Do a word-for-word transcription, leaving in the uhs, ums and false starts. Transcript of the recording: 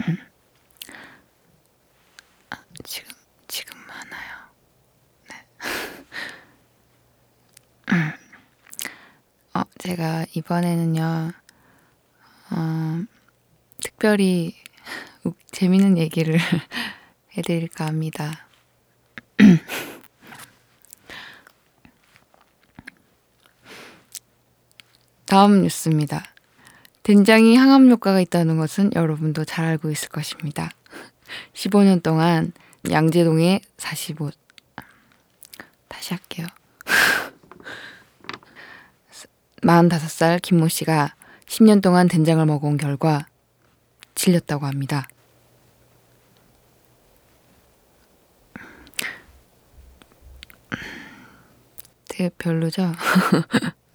지금 지금 많아요. 네. 어, 제가 이번에는요, 어, 특별히 욱- 재밌는 얘기를 해드릴까 합니다. 다음 뉴스입니다. 된장이 항암 효과가 있다는 것은 여러분도 잘 알고 있을 것입니다. 십오 년 동안 양재동의 사십오, 다시 할게요. 마흔다섯 살 김모 씨가 십 년 동안 된장을 먹어온 결과 질렸다고 합니다. 되게 별로죠?